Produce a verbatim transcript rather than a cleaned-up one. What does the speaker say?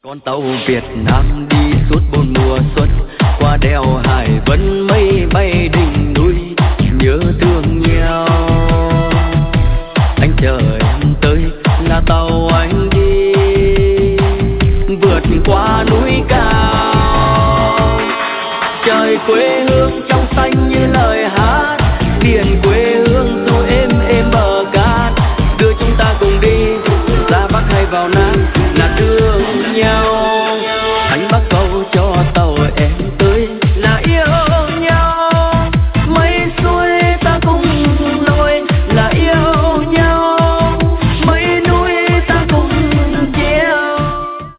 Con tàu Việt Nam đi suốt bốn mùa xuân, qua đèo Hải Vân mây bay đỉnh núi, nhớ thương nhau. Anh chờ em tới là tàu anh đi, vượt qua núi cao, trời quê hương.